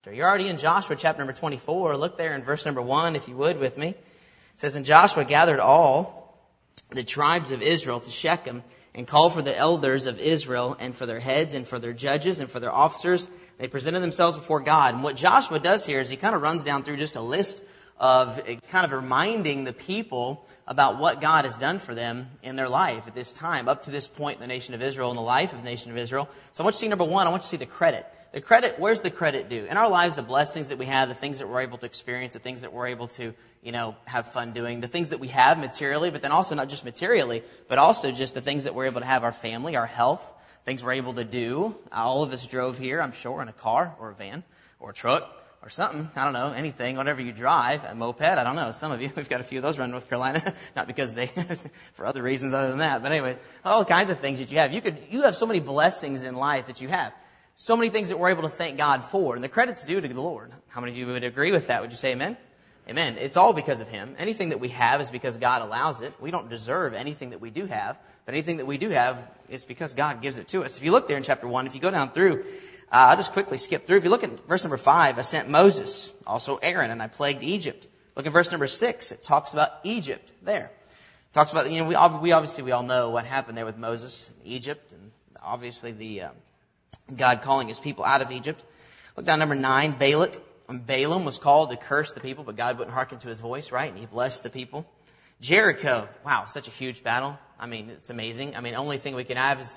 You're already in Joshua chapter number 24. Look there in verse number 1, if you would, with me. It says, "And Joshua gathered all the tribes of Israel to Shechem and called for the elders of Israel and for their heads and for their judges and for their officers. They presented themselves before God." And what Joshua does here is he kind of runs down through just a list of kind of reminding the people about what God has done for them in their life at this time, up to this point in the nation of Israel, in the life of the nation of Israel. So I want you to see number one, I want you to see the credit. The credit, where's the credit due? In our lives, the blessings that we have, the things that we're able to experience, the things that we're able to, have fun doing, the things that we have materially, but then also not just materially, but also just the things that we're able to have, our family, our health, things we're able to do. All of us drove here, I'm sure, in a car or a van or a truck or something. I don't know, anything, whatever you drive, a moped, I don't know. Some of you, we've got a few of those around North Carolina, not because they, for other reasons other than that. But anyways, all kinds of things that you have. You have so many blessings in life that you have. So many things that we're able to thank God for. And the credit's due to the Lord. How many of you would agree with that? Would you say amen? Amen. It's all because of Him. Anything that we have is because God allows it. We don't deserve anything that we do have. But anything that we do have is because God gives it to us. If you look there in chapter 1, if you go down through, I'll just quickly skip through. If you look at verse number 5, I sent Moses, also Aaron, and I plagued Egypt. Look at verse number 6. It talks about Egypt there. It talks about, we all know what happened there with Moses in Egypt. And obviously God calling His people out of Egypt. Look down number 9, Balak. Balaam was called to curse the people, but God wouldn't hearken to his voice, right? And he blessed the people. Jericho. Wow, such a huge battle. I mean, it's amazing. I mean, only thing we can have is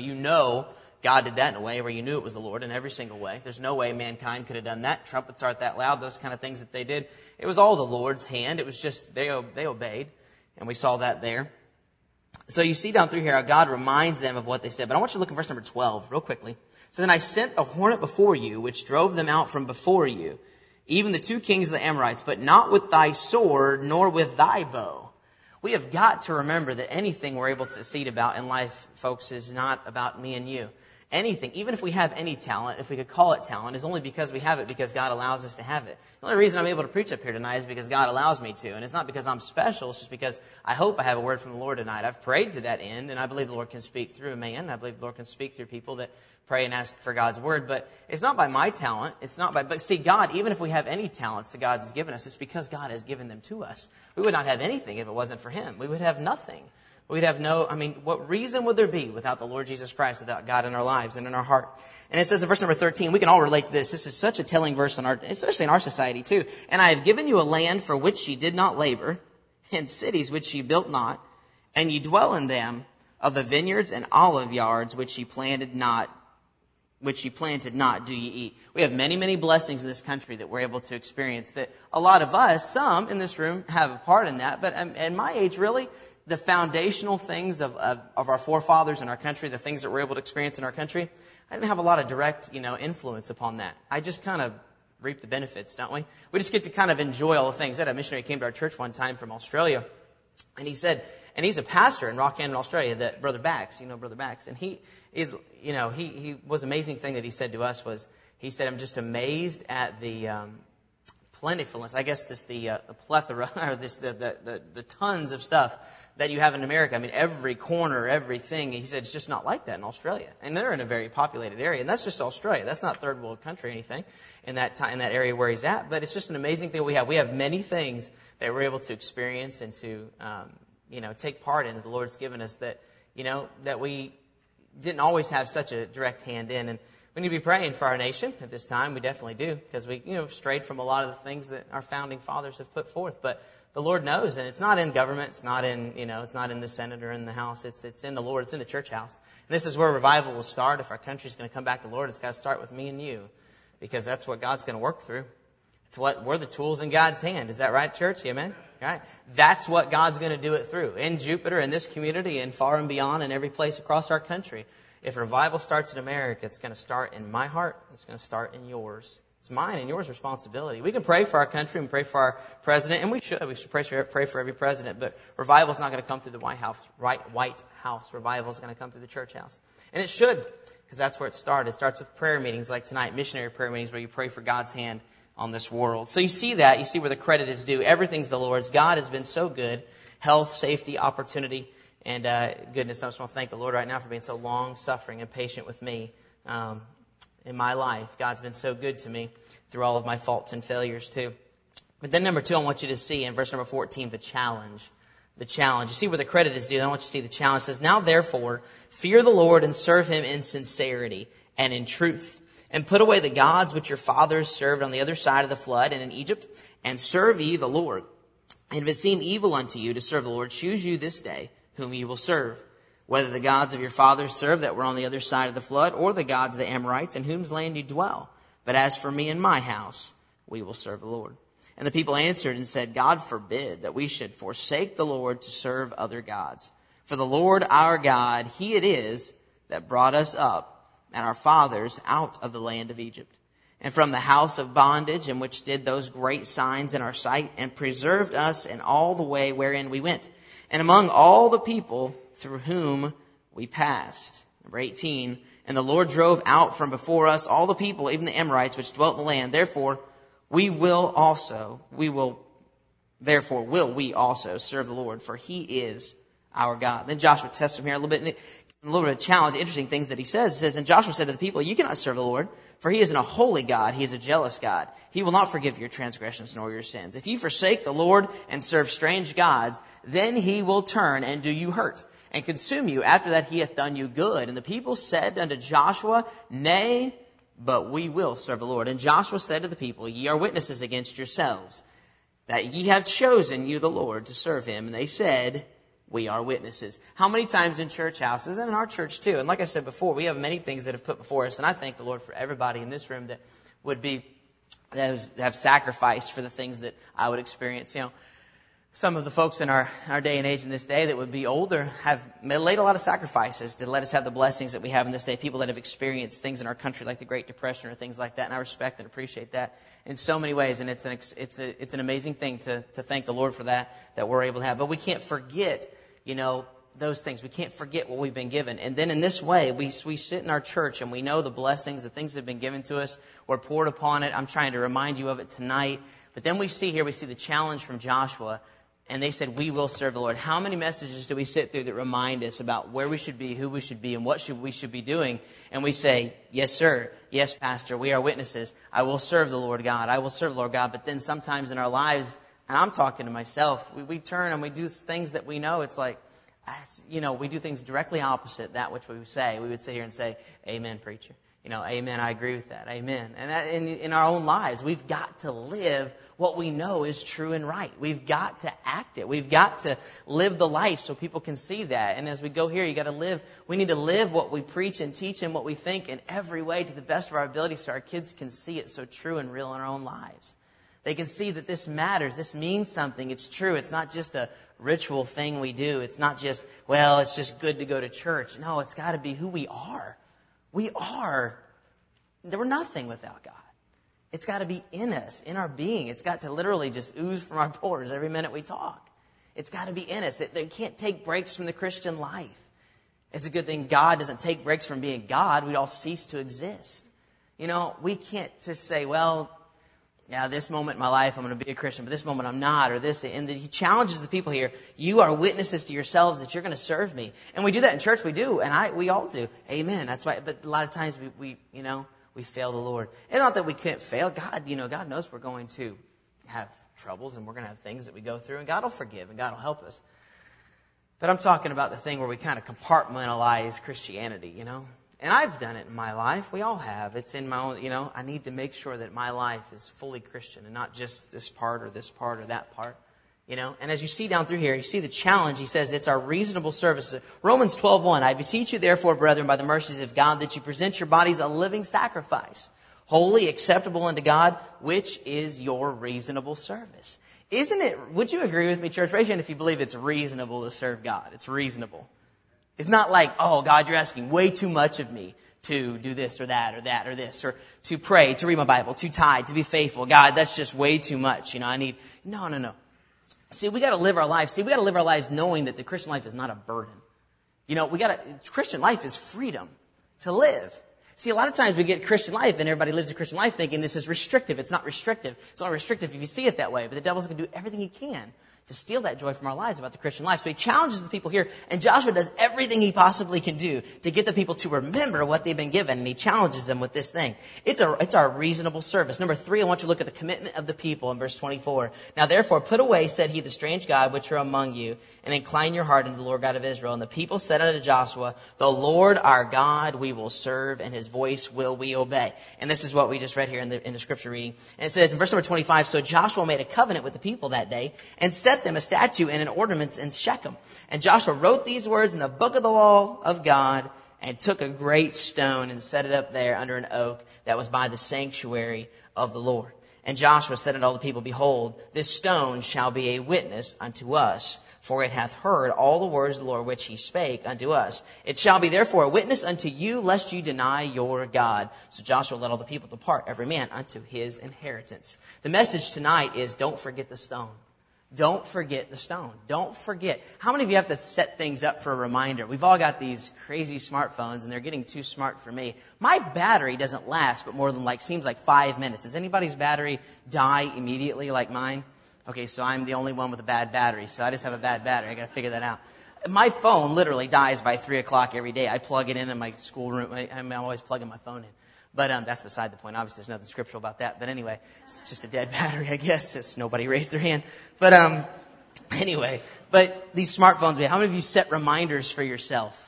God did that in a way where you knew it was the Lord in every single way. There's no way mankind could have done that. Trumpets aren't that loud, those kind of things that they did. It was all the Lord's hand. It was just, they obeyed. And we saw that there. So you see down through here how God reminds them of what they said. But I want you to look at verse number 12 real quickly. So then I sent a hornet before you, which drove them out from before you, even the 2 kings of the Amorites, but not with thy sword, nor with thy bow. We have got to remember that anything we're able to succeed about in life, folks, is not about me and you. Anything, even if we have any talent, if we could call it talent, is only because we have it because God allows us to have it. The only reason I'm able to preach up here tonight is because God allows me to. And it's not because I'm special, it's just because I hope I have a word from the Lord tonight. I've prayed to that end, and I believe the Lord can speak through a man. I believe the Lord can speak through people that pray and ask for God's word. But it's not by my talent. But see, God, even if we have any talents that God has given us, it's because God has given them to us. We would not have anything if it wasn't for Him. We would have nothing. We'd have what reason would there be without the Lord Jesus Christ, without God in our lives and in our heart? And it says in verse number 13, we can all relate to this. This is such a telling verse, especially in our society too. "And I have given you a land for which ye did not labor, and cities which ye built not, and ye dwell in them, of the vineyards and olive yards which ye planted not, do ye eat." We have many, many blessings in this country that we're able to experience that a lot of us, some in this room, have a part in that. But at my age, really, the foundational things of our forefathers in our country, the things that we're able to experience in our country, I didn't have a lot of direct, influence upon that. I just kind of reap the benefits, don't we? We just get to kind of enjoy all the things. I had a missionary came to our church one time from Australia, and he said, and he's a pastor in Rockhampton, Australia, that Brother Bax, Brother Bax, and he was amazing thing that he said to us was, he said, "I'm just amazed at the plentifulness, I guess the plethora, or the tons of stuff that you have in America. I mean, every corner, everything." He said, "It's just not like that in Australia." And they're in a very populated area. And that's just Australia. That's not third world country or anything in that area where he's at. But it's just an amazing thing we have. We have many things that we're able to experience and to, take part in that the Lord's given us that we didn't always have such a direct hand in. And we need to be praying for our nation at this time. We definitely do, because we, strayed from a lot of the things that our founding fathers have put forth. But the Lord knows, and it's not in government. It's not in, it's not in the Senate or in the House. It's in the Lord. It's in the church house. And this is where revival will start. If our country's going to come back to the Lord, it's got to start with me and you, because that's what God's going to work through. We're the tools in God's hand. Is that right, church? Amen? Right? That's what God's going to do it through. In Jupiter, in this community, and far and beyond, and every place across our country. If revival starts in America, it's going to start in my heart. It's going to start in yours. It's mine and yours responsibility. We can pray for our country and pray for our president, and we should. We should pray for every president. But revival is not going to come through the White House. Revival is going to come through the church house. And it should, because that's where it started. It starts with prayer meetings like tonight, missionary prayer meetings where you pray for God's hand on this world. So you see that. You see where the credit is due. Everything's the Lord's. God has been so good. Health, safety, opportunity, and goodness. I just want to thank the Lord right now for being so long-suffering and patient with me. in my life. God's been so good to me through all of my faults and failures too. But then number 2, I want you to see in verse number 14, the challenge. The challenge. You see where the credit is due. I want you to see the challenge. It says, now therefore, fear the Lord and serve him in sincerity and in truth. And put away the gods which your fathers served on the other side of the flood and in Egypt, and serve ye the Lord. And if it seem evil unto you to serve the Lord, choose you this day whom ye will serve, whether the gods of your fathers served that were on the other side of the flood, or the gods of the Amorites, in whose land you dwell. But as for me and my house, we will serve the Lord. And the people answered and said, God forbid that we should forsake the Lord to serve other gods. For the Lord our God, he it is that brought us up and our fathers out of the land of Egypt, and from the house of bondage, in which did those great signs in our sight, and preserved us in all the way wherein we went, and among all the people through whom we passed. Number 18, and the Lord drove out from before us all the people, even the Amorites, which dwelt in the land. Therefore will we also serve the Lord, for he is our God. Then Joshua tests him here a little bit of a challenge, interesting things that he says. It says, and Joshua said to the people, you cannot serve the Lord, for he isn't a holy God. He is a jealous God. He will not forgive your transgressions nor your sins. If you forsake the Lord and serve strange gods, then he will turn and do you hurt and consume you. After that he hath done you good. And the people said unto Joshua, nay, but we will serve the Lord. And Joshua said to the people, ye are witnesses against yourselves, that ye have chosen you the Lord to serve him. And they said, we are witnesses. How many times in church houses, and in our church too, and like I said before, we have many things that have put before us, and I thank the Lord for everybody in this room that have sacrificed for the things that I would experience. You know, some of the folks in our day and age in this day that would be older have laid a lot of sacrifices to let us have the blessings that we have in this day. People that have experienced things in our country like the Great Depression or things like that, and I respect and appreciate that in so many ways. And it's an amazing thing to thank the Lord for that we're able to have. But we can't forget, you know, those things. We can't forget what we've been given. And then in this way, we sit in our church and we know the blessings, the things that have been given to us, we're poured upon it. I'm trying to remind you of it tonight. But then we see the challenge from Joshua, and they said, we will serve the Lord. How many messages do we sit through that remind us about where we should be, who we should be, and what we should be doing? And we say, yes, sir. Yes, pastor. We are witnesses. I will serve the Lord God. I will serve the Lord God. But then sometimes in our lives, and I'm talking to myself, we turn and we do things that we know it's like, you know, we do things directly opposite that which we would say. We would sit here and say, amen, preacher. You know, amen, I agree with that. Amen. And that in our own lives, we've got to live what we know is true and right. We've got to act it. We've got to live the life so people can see that. And as we go here, we need to live what we preach and teach and what we think in every way to the best of our ability so our kids can see it so true and real in our own lives. They can see that this matters. This means something. It's true. It's not just a ritual thing we do. It's not just, well, it's just good to go to church. No, it's got to be who we are. We're nothing without God. It's got to be in us, in our being. It's got to literally just ooze from our pores every minute we talk. It's got to be in us. They can't take breaks from the Christian life. It's a good thing God doesn't take breaks from being God. We'd all cease to exist. You know, we can't just say, well, yeah, this moment in my life I'm going to be a Christian, but this moment I'm not, or this. And he challenges the people here. You are witnesses to yourselves that you're going to serve me. And we do that in church. We do. And we all do. Amen. That's why. But a lot of times we fail the Lord. It's not that we can't fail. God knows we're going to have troubles and we're going to have things that we go through, and God will forgive and God will help us. But I'm talking about the thing where we kind of compartmentalize Christianity, you know. And I've done it in my life. We all have. It's in my own, I need to make sure that my life is fully Christian and not just this part or that part, And as you see down through here, you see the challenge. He says it's our reasonable service. Romans 12:1, I beseech you therefore, brethren, by the mercies of God, that you present your bodies a living sacrifice, holy, acceptable unto God, which is your reasonable service. Isn't it, would you agree with me, church? Raise your hand if you believe it's reasonable to serve God. It's reasonable. It's not like, oh, God, you're asking way too much of me to do this or that or that or this, or to pray, to read my Bible, to tithe, to be faithful. God, that's just way too much. No. See, we got to live our lives. We got to live our lives knowing that the Christian life is not a burden. Christian life is freedom to live. See, a lot of times we get Christian life and everybody lives a Christian life thinking this is restrictive. It's not restrictive. It's only restrictive if you see it that way. But the devil's going to do everything he can to steal that joy from our lives about the Christian life. So he challenges the people here, and Joshua does everything he possibly can do to get the people to remember what they've been given, and he challenges them with this thing. It's our reasonable service. Number 3, I want you to look at the commitment of the people in verse 24. Now therefore put away, said he, the strange God which are among you, and incline your heart unto the Lord God of Israel. And the people said unto Joshua, the Lord our God we will serve, and his voice will we obey. And this is what we just read here in the scripture reading. And it says in verse number 25, so Joshua made a covenant with the people that day, and set them a statute and an ordinance in Shechem. And Joshua wrote these words in the book of the law of God, and took a great stone and set it up there under an oak that was by the sanctuary of the Lord. And Joshua said unto all the people, behold, this stone shall be a witness unto us, for it hath heard all the words of the Lord which he spake unto us. It shall be therefore a witness unto you, lest you deny your God. So Joshua let all the people depart, every man unto his inheritance. The message tonight is, don't forget the stone. Don't forget the stone. Don't forget. How many of you have to set things up for a reminder? We've all got these crazy smartphones, and they're getting too smart for me. My battery doesn't last but more than seems like 5 minutes. Does anybody's battery die immediately like mine? Okay, so I'm the only one with a bad battery, so I just have a bad battery. I got to figure that out. My phone literally dies by 3 o'clock every day. I plug it in my schoolroom. I'm always plugging my phone in. But that's beside the point. Obviously, there's nothing scriptural about that. But anyway, it's just a dead battery, I guess. It's nobody raised their hand. But anyway, but these smartphones, how many of you set reminders for yourself?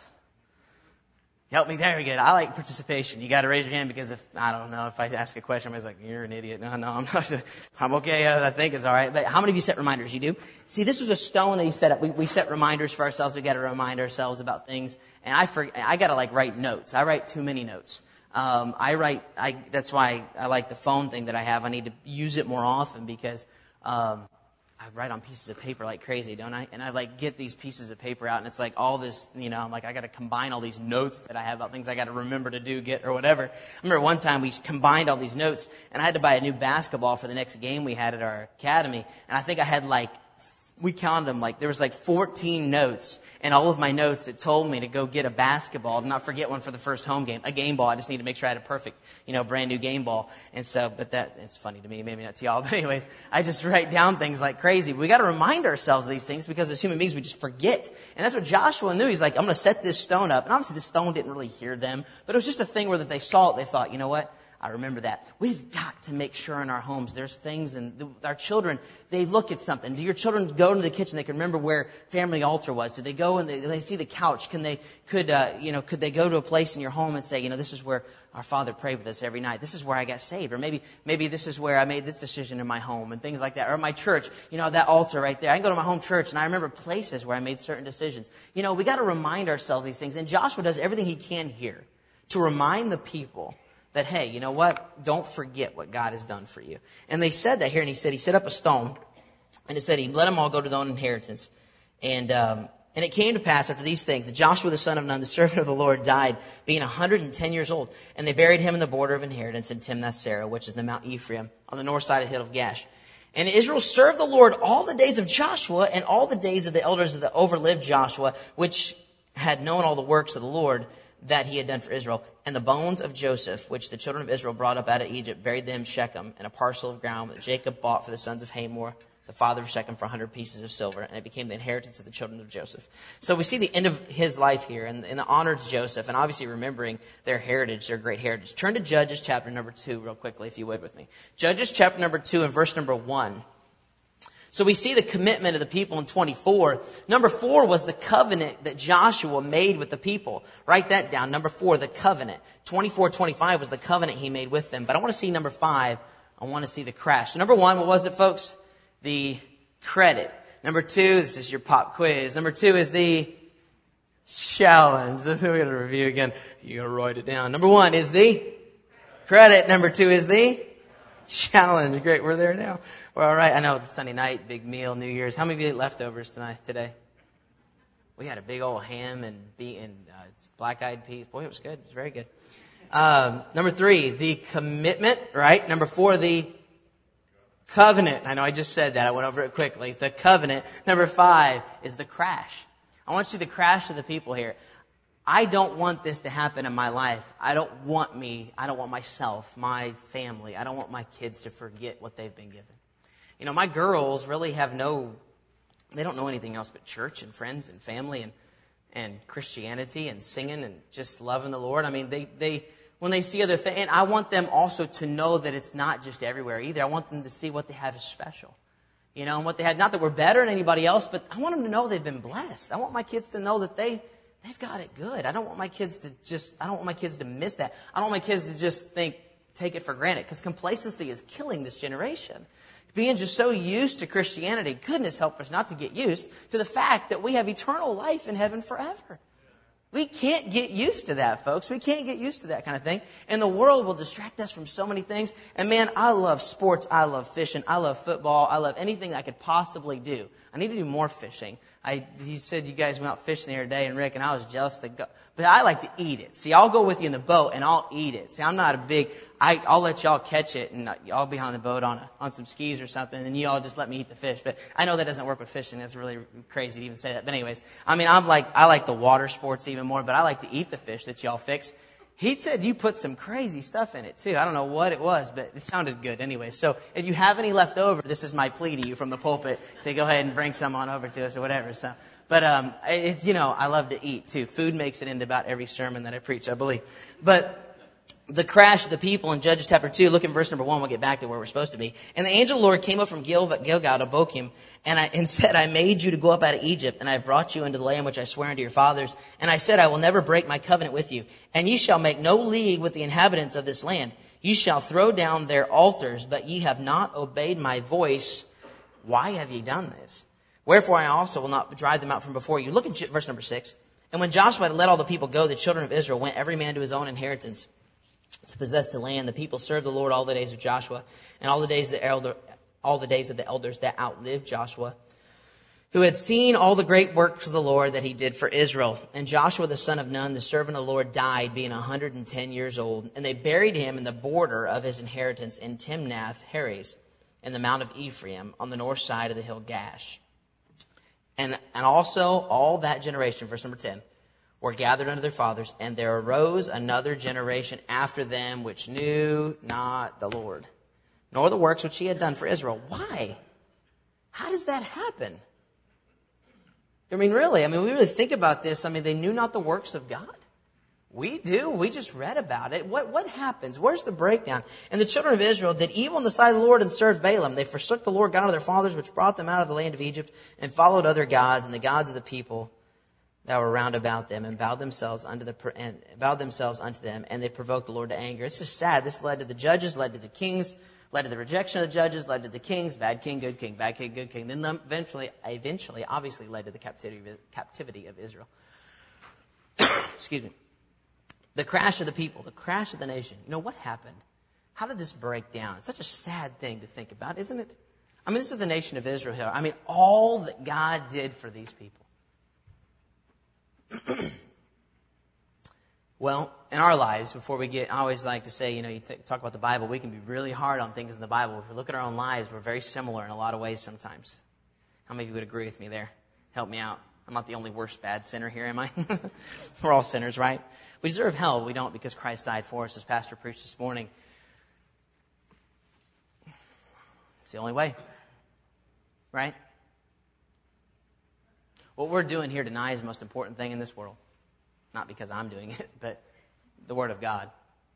Help me, there we go. I like participation. You got to raise your hand because if I ask a question, I'm like, you're an idiot. No, I'm not. I'm okay. I think it's all right. But how many of you set reminders? You do? See, this was a stone that he set up. We set reminders for ourselves. We got to remind ourselves about things. And I got to write notes. I write too many notes. That's why I like the phone thing that I have. I need to use it more often because, I write on pieces of paper like crazy, don't I? And I get these pieces of paper out, and it's all this, I'm I got to combine all these notes that I have about things I got to remember to do, get, or whatever. I remember one time we combined all these notes, and I had to buy a new basketball for the next game we had at our academy, and I think I had we counted them, there was 14 notes, and all of my notes that told me to go get a basketball, to not forget one for the first home game, a game ball. I just need to make sure I had a perfect, brand new game ball. And so, but it's funny to me, maybe not to y'all, but anyways, I just write down things like crazy. We got to remind ourselves of these things because as human beings, we just forget. And that's what Joshua knew. He's I'm going to set this stone up. And obviously this stone didn't really hear them, but it was just a thing where that they saw it, they thought, you know what? I remember that. We've got to make sure in our homes there's things, and our children, they look at something. Do your children go into the kitchen? They can remember where family altar was. Do they go and they see the couch? Could they go to a place in your home and say, this is where our father prayed with us every night. This is where I got saved. Or maybe this is where I made this decision in my home and things like that. Or my church, that altar right there. I can go to my home church and I remember places where I made certain decisions. We got to remind ourselves these things. And Joshua does everything he can here to remind the people that, hey, you know what? Don't forget what God has done for you. And they said that here, and he set up a stone, and it said he let them all go to their own inheritance. And it came to pass after these things that Joshua the son of Nun, the servant of the Lord, died, being 110 years old. And they buried him in the border of inheritance in Timnath-Serah, which is the Mount Ephraim, on the north side of the hill of Gash. And Israel served the Lord all the days of Joshua and all the days of the elders that overlived Joshua, which had known all the works of the Lord that he had done for Israel. And the bones of Joseph, which the children of Israel brought up out of Egypt, buried them in Shechem in a parcel of ground that Jacob bought for the sons of Hamor, the father of Shechem, for 100 pieces of silver. And it became the inheritance of the children of Joseph. So we see the end of his life here and the honor to Joseph, and obviously remembering their heritage, their great heritage. Turn to Judges chapter number 2 real quickly, if you would, with me. Judges chapter number 2 and verse number 1. So we see the commitment of the people in 24. Number 4 was the covenant that Joshua made with the people. Write that down. Number 4, the covenant. 24-25 was the covenant he made with them. But I want to see number 5. I want to see the crash. So number 1, what was it, folks? The credit. Number 2, this is your pop quiz. Number 2 is the challenge. We're going to review again. You're going to write it down. Number 1 is the credit. Number 2 is the challenge. Great, we're there now. We're all right. I know it's Sunday night, big meal, New Year's. How many of you ate leftovers today? We had a big old ham and black-eyed peas. Boy, it was good. It was very good. Number 3, the commitment, right? Number 4, the covenant. I know I just said that. I went over it quickly. The covenant. Number 5 is the crash. I want you to see the crash of the people here. I don't want this to happen in my life. I don't want myself, my family. I don't want my kids to forget what they've been given. My girls really have no They don't know anything else but church and friends and family and Christianity and singing and just loving the Lord. I mean, they when they see other things, and I want them also to know that it's not just everywhere either. I want them to see what they have is special. You know, and what they had, not that we're better than anybody else, but I want them to know they've been blessed. I want my kids to know that they've got it good. I don't want my kids to miss that. I don't want my kids to just take it for granted, because complacency is killing this generation. Being just so used to Christianity, goodness help us not to get used to the fact that we have eternal life in heaven forever. We can't get used to that, folks. We can't get used to that kind of thing. And the world will distract us from so many things. And man, I love sports. I love fishing. I love football. I love anything I could possibly do. I need to do more fishing. He said you guys went out fishing the other day, and Rick, and I was jealous. But I like to eat it. See, I'll go with you in the boat, and I'll eat it. See, I'm not a big... I'll let y'all catch it, and y'all be on the boat on some skis or something, and you all just let me eat the fish. But I know that doesn't work with fishing. That's really crazy to even say that. But anyways, I mean, I like the water sports even more, but I like to eat the fish that y'all fix. He said you put some crazy stuff in it, too. I don't know what it was, but it sounded good anyway. So if you have any left over, this is my plea to you from the pulpit to go ahead and bring some on over to us or whatever. So, but it's, I love to eat, too. Food makes it into about every sermon that I preach, I believe. But the crash of the people in Judges chapter 2, look at verse number 1, we'll get back to where we're supposed to be. And the angel of the Lord came up from Gilgal to Bochim, and said, I made you to go up out of Egypt, and I have brought you into the land which I swear unto your fathers. And I said, I will never break my covenant with you, and ye shall make no league with the inhabitants of this land. Ye shall throw down their altars, but ye have not obeyed my voice. Why have ye done this? Wherefore I also will not drive them out from before you. Look at verse number 6. And when Joshua had let all the people go, the children of Israel went every man to his own inheritance, to possess the land. The people served the Lord all the days of Joshua, and all the days of the elders that outlived Joshua, who had seen all the great works of the Lord that he did for Israel. And Joshua the son of Nun, the servant of the Lord, died, being 110 years old. And they buried him in the border of his inheritance in Timnath-Heres, in the mount of Ephraim, on the north side of the hill Gash. And also all that generation, verse number 10, were gathered unto their fathers, and there arose another generation after them which knew not the Lord, nor the works which he had done for Israel. Why? How does that happen? I mean, really, we really think about this. They knew not the works of God. We do. We just read about it. What happens? Where's the breakdown? And the children of Israel did evil in the sight of the Lord and served Balaam. They forsook the Lord God of their fathers, which brought them out of the land of Egypt, and followed other gods and the gods of the people that were round about them, and bowed themselves unto them, and they provoked the Lord to anger. It's just sad. This led to the judges, led to the kings, led to the rejection of the judges, led to the kings, bad king, good king, bad king, good king. Then eventually, obviously led to the captivity of Israel. Excuse me. The crash of the people, the crash of the nation. What happened? How did this break down? It's such a sad thing to think about, isn't it? This is the nation of Israel here. All that God did for these people. Well, in our lives, I always like to say, you talk about the Bible, we can be really hard on things in the Bible. If we look at our own lives, we're very similar in a lot of ways sometimes. How many of you would agree with me there? Help me out. I'm not the only worst bad sinner here, am I? We're all sinners, right? We deserve hell. We don't, because Christ died for us, as Pastor preached this morning. It's the only way, right? What we're doing here tonight is the most important thing in this world. Not because I'm doing it, but the Word of God.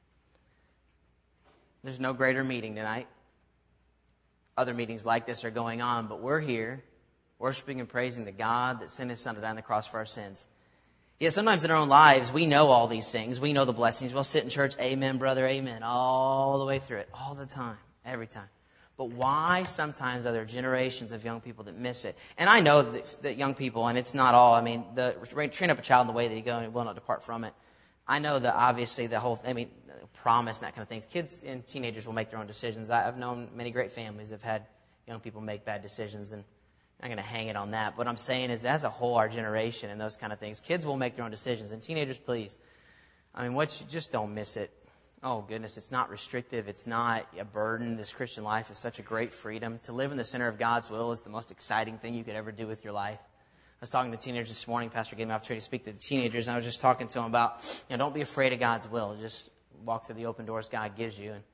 There's no greater meeting tonight. Other meetings like this are going on, but we're here worshiping and praising the God that sent His Son to die on the cross for our sins. Yeah, sometimes in our own lives, we know all these things. We know the blessings. We'll sit in church, amen, brother, amen, all the way through it, all the time, every time. But why sometimes are there generations of young people that miss it? And I know that young people, and it's not all, train up a child in the way that he go and will not depart from it. I know that obviously promise and that kind of thing. Kids and teenagers will make their own decisions. I've known many great families that have had young people make bad decisions, and I'm not going to hang it on that. What I'm saying is, as a whole, our generation and those kind of things, kids will make their own decisions. And teenagers, please, just don't miss it. Oh, goodness, it's not restrictive. It's not a burden. This Christian life is such a great freedom. To live in the center of God's will is the most exciting thing you could ever do with your life. I was talking to teenagers this morning. Pastor gave me an opportunity to speak to the teenagers, and I was just talking to them about, don't be afraid of God's will. Just walk through the open doors God gives you and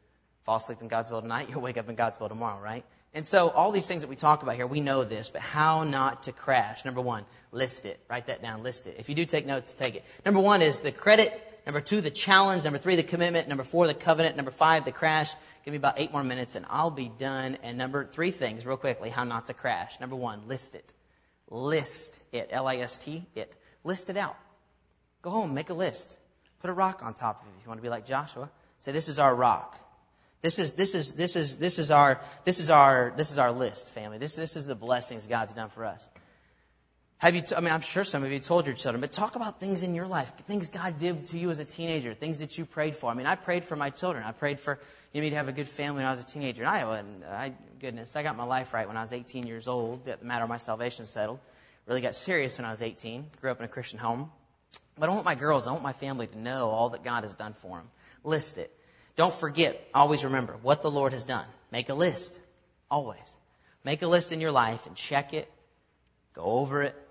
fall asleep in God's will tonight, you'll wake up in God's will tomorrow, right? And so all these things that we talk about here, we know this, but how not to crash. Number one, list it. Write that down, list it. If you do take notes, take it. Number one is the credit. Number two, the challenge. Number three, the commitment. Number four, the covenant. Number five, the crash. Give me about 8 more minutes and I'll be done. And number three things, real quickly, how not to crash. Number one, list it. List it. L-I-S-T, it. List it out. Go home, make a list. Put a rock on top of it if you want to be like Joshua. Say, this is our rock. This is our list, family. This is the blessings God's done for us. I'm sure some of you told your children, but talk about things in your life, things God did to you as a teenager, things that you prayed for. I prayed for my children. I prayed for me to have a good family when I was a teenager. And I got my life right when I was 18 years old. The matter of my salvation settled. Really got serious when I was 18. Grew up in a Christian home. But I want my family to know all that God has done for them. List it. Don't forget, always remember what the Lord has done. Make a list. Always. Make a list in your life and check it. Go over it.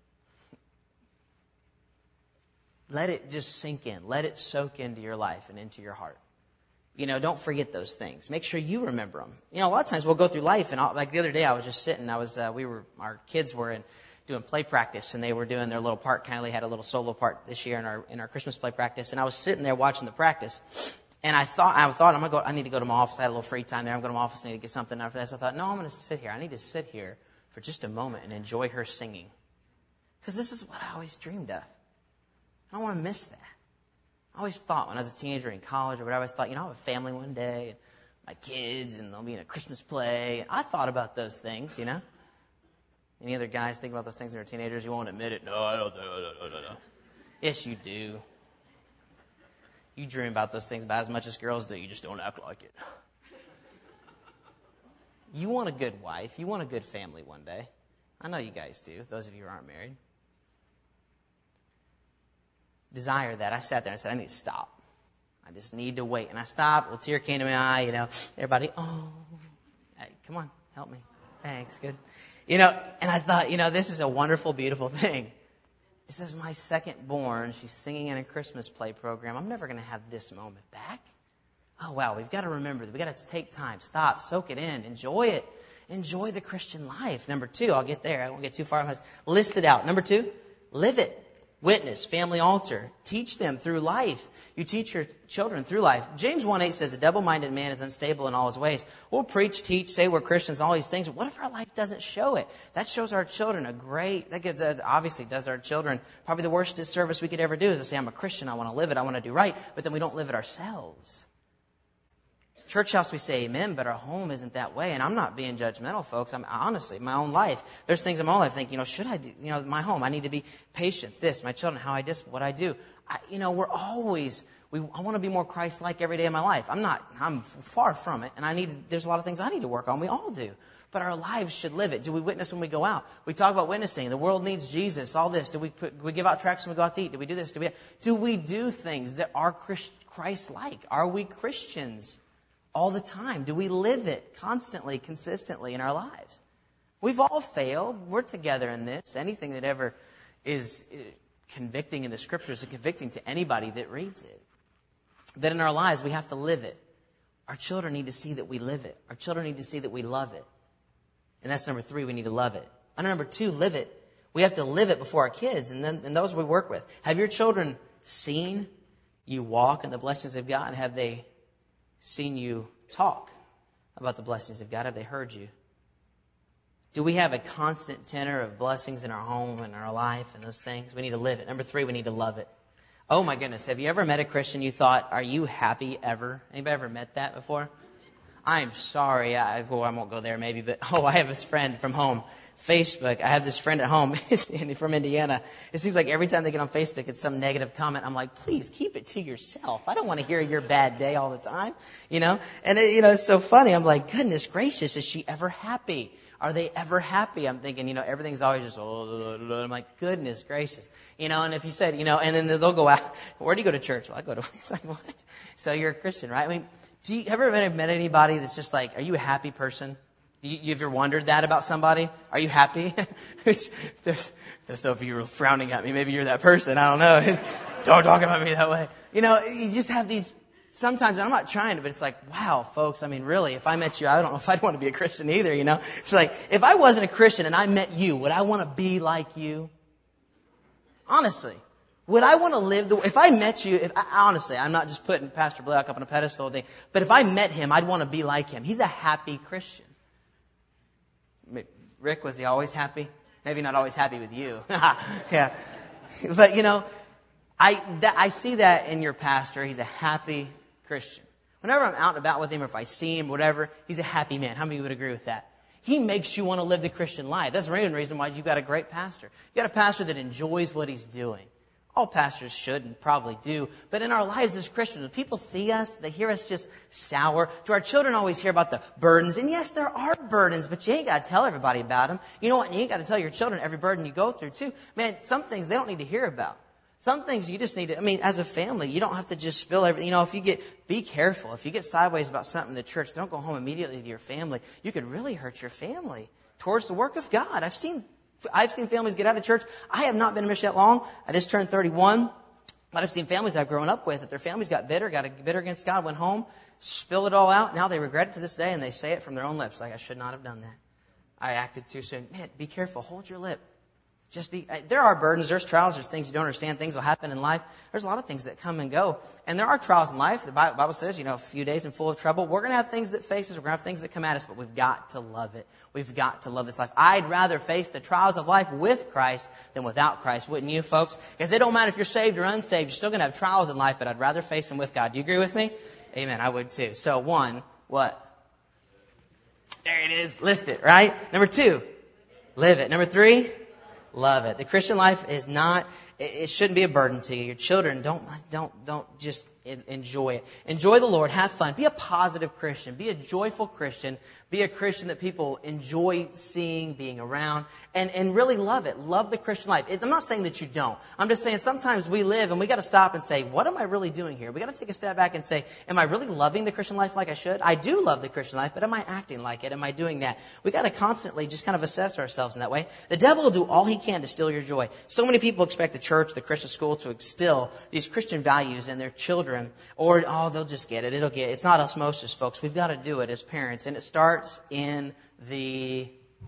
Let it just sink in. Let it soak into your life and into your heart. Don't forget those things. Make sure you remember them. A lot of times we'll go through life, and like the other day I was just sitting. Our kids were doing play practice, and they were doing their little part. Kylie had a little solo part this year in our Christmas play practice, and I was sitting there watching the practice. And I thought I need to go to my office. I had a little free time there. I'm going to my office. I need to get something after this. I thought, no, I'm going to sit here. I need to sit here for just a moment and enjoy her singing. Because this is what I always dreamed of. I don't want to miss that. I always thought when I was a teenager in college or whatever, I thought, I'll have a family one day, and my kids, and they'll be in a Christmas play. I thought about those things, Any other guys think about those things when they're teenagers? You won't admit it. No, I don't. No. Yes, you do. You dream about those things about as much as girls do. You just don't act like it. You want a good wife. You want a good family one day. I know you guys do, those of you who aren't married. Desire that. I sat there and said, I need to stop. I just need to wait. And I stopped. A little tear came to my eye, Everybody, hey, come on, help me. Thanks, good. And I thought, this is a wonderful, beautiful thing. This is my second born. She's singing in a Christmas play program. I'm never going to have this moment back. Oh, wow. We've got to remember that. We've got to take time. Stop. Soak it in. Enjoy it. Enjoy the Christian life. Number two, I'll get there. I won't get too far. List it out. Number two, live it. Witness, family altar. Teach them through life. You teach your children through life. James 1:8 says, a double-minded man is unstable in all his ways. We'll preach, teach, say we're Christians, all these things. But what if our life doesn't show it? That shows our children obviously does our children probably the worst disservice we could ever do is to say, I'm a Christian, I want to live it, I want to do right. But then we don't live it ourselves. Church house, we say amen, but our home isn't that way. And I'm not being judgmental, folks. I'm honestly, my own life. There's things in my own life I think, should I do, my home, I need to be patient. This, my children, what I do. I want to be more Christ-like every day of my life. I'm far from it. And there's a lot of things I need to work on. We all do. But our lives should live it. Do we witness when we go out? We talk about witnessing. The world needs Jesus, all this. Do we give out tracts when we go out to eat? Do we do this? Do we do things that are Christ-like? Are we Christians? All the time. Do we live it constantly, consistently in our lives? We've all failed. We're together in this. Anything that ever is convicting in the Scriptures is convicting to anybody that reads it. That in our lives, we have to live it. Our children need to see that we live it. Our children need to see that we love it. And that's number three, we need to love it. And number two, live it. We have to live it before our kids and those we work with. Have your children seen you walk in the blessings of God? Have they seen you talk about the blessings of God? Have they heard you? Do we have a constant tenor of blessings in our home and our life and those things? We need to live it. Number three, we need to love it. Oh my goodness. Have you ever met a Christian you thought, are you happy ever? Anybody ever met that before? I'm sorry. I won't go there maybe, but I have this friend from home. Facebook. I have this friend at home from Indiana. It seems like every time they get on Facebook, it's some negative comment. I'm like, please keep it to yourself. I don't want to hear your bad day all the time, And it's so funny. I'm like, goodness gracious, is she ever happy? Are they ever happy? I'm thinking, everything's always just, I'm like, goodness gracious. And if you said, and then they'll go out, where do you go to church? Well, I go to, it's like, what? So you're a Christian, right? Do you ever met anybody that's just like, are you a happy person? You ever wondered that about somebody? Are you happy? So if you were frowning at me, maybe you're that person. I don't know. Don't talk about me that way. You just have these sometimes, I'm not trying to, but it's like, wow, folks, I mean, really, if I met you, I don't know if I'd want to be a Christian either, you know? It's like, if I wasn't a Christian and I met you, would I want to be like you? Honestly. Would I want to live if I met you, honestly, I'm not just putting Pastor Blake up on a pedestal thing, but if I met him, I'd want to be like him. He's a happy Christian. Rick, was he always happy? Maybe not always happy with you. Yeah. But, you know, I see that in your pastor. He's a happy Christian. Whenever I'm out and about with him, or if I see him, whatever, he's a happy man. How many of you would agree with that? He makes you want to live the Christian life. That's the main reason why you've got a great pastor. You've got a pastor that enjoys what he's doing. All pastors should and probably do. But in our lives as Christians, when people see us, they hear us just sour. Do our children always hear about the burdens? And yes, there are burdens, but you ain't got to tell everybody about them. You know what? You ain't got to tell your children every burden you go through too. Man, some things they don't need to hear about. Some things you just need to, as a family, you don't have to just spill everything. You know, be careful. If you get sideways about something in the church, don't go home immediately to your family. You could really hurt your family towards the work of God. I've seen families get out of church. I have not been in ministry that long. I just turned 31. But I've seen families I've grown up with that their families got bitter against God, went home, spilled it all out. Now they regret it to this day, and they say it from their own lips, like, I should not have done that. I acted too soon. Man, be careful. Hold your lip. There are burdens, there's trials, there's things you don't understand, things will happen in life. There's a lot of things that come and go. And there are trials in life. The Bible says, a few days and full of trouble. We're going to have things that face us, we're going to have things that come at us, but we've got to love it. We've got to love this life. I'd rather face the trials of life with Christ than without Christ, wouldn't you, folks? Because it don't matter if you're saved or unsaved, you're still going to have trials in life, but I'd rather face them with God. Do you agree with me? Amen, I would too. So 1, what? There it is, list it, right? Number 2, live it. Number 3, love it. The Christian life is not, it shouldn't be a burden to you. Your children don't just enjoy it. Enjoy the Lord. Have fun. Be a positive Christian. Be a joyful Christian. Be a Christian that people enjoy seeing, being around, and really love it. Love the Christian life. I'm not saying that you don't. I'm just saying sometimes we live and we got to stop and say, what am I really doing here? We got to take a step back and say, am I really loving the Christian life like I should? I do love the Christian life, but am I acting like it? Am I doing that? We got to constantly just kind of assess ourselves in that way. The devil will do all he can to steal your joy. So many people expect the church, the Christian school to instill these Christian values in their children, or, they'll just get it. It's not osmosis, folks. We've got to do it as parents, and it starts in the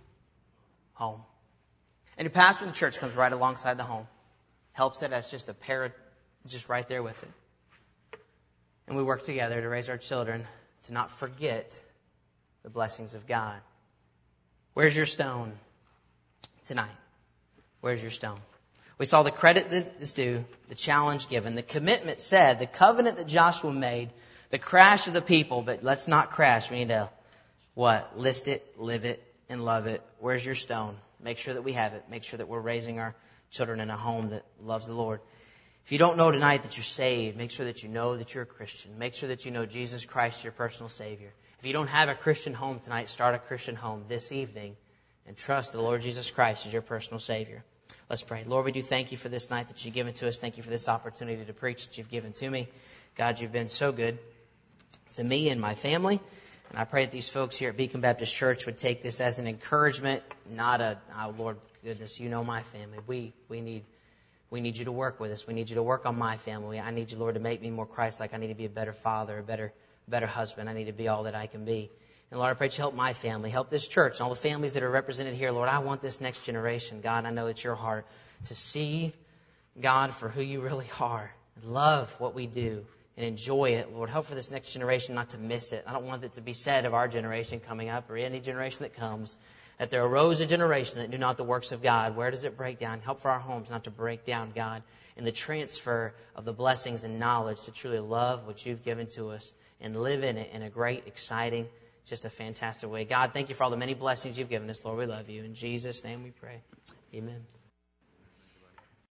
home. And your pastor in the church comes right alongside the home, helps it as just a parent, just right there with it. And we work together to raise our children to not forget the blessings of God. Where's your stone tonight? Where's your stone? We saw the credit that is due, the challenge given, the commitment said, the covenant that Joshua made, the crash of the people. But let's not crash. We need to, what? List it, live it, and love it. Where's your stone? Make sure that we have it. Make sure that we're raising our children in a home that loves the Lord. If you don't know tonight that you're saved, make sure that you know that you're a Christian. Make sure that you know Jesus Christ, your personal Savior. If you don't have a Christian home tonight, start a Christian home this evening and trust the Lord Jesus Christ as your personal Savior. Let's pray. Lord, we do thank you for this night that you've given to us. Thank you for this opportunity to preach that you've given to me. God, you've been so good to me and my family. And I pray that these folks here at Beacon Baptist Church would take this as an encouragement, not Lord goodness, you know my family. We need you to work with us. We need you to work on my family. I need you, Lord, to make me more Christ-like. I need to be a better father, a better husband. I need to be all that I can be. And Lord, I pray that you help my family, help this church, and all the families that are represented here. Lord, I want this next generation, God, I know it's your heart, to see God for who you really are, and love what we do, and enjoy it. Lord, help for this next generation not to miss it. I don't want it to be said of our generation coming up, or any generation that comes, that there arose a generation that knew not the works of God. Where does it break down? Help for our homes not to break down, God, in the transfer of the blessings and knowledge to truly love what you've given to us and live in it in a great, exciting, just a fantastic way. God, thank you for all the many blessings you've given us. Lord, we love you. In Jesus' name we pray. Amen.